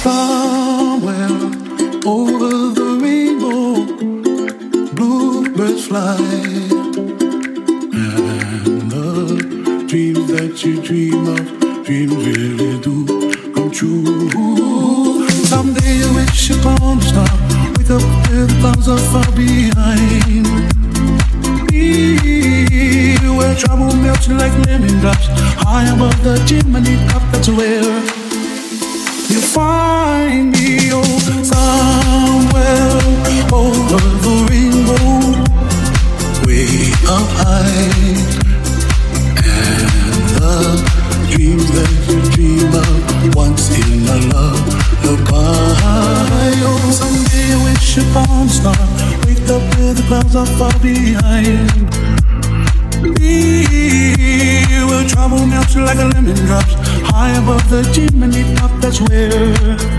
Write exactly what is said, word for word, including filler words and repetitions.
Somewhere over the rainbow, bluebirds fly, and the dreams that you dream of, dreams really do come true. Someday you wish upon a star, wake up with the clouds are far behind. Be where trouble melts like lemon drops, high above the chimney top. That's where you find me, oh, somewhere over the rainbow, way up high, and the dreams that you dream of once in a lullaby. Oh, someday I wish upon a star, wake up where the clouds are far behind. Be where trouble melts like a lemon drops, high above the chimney top. That's where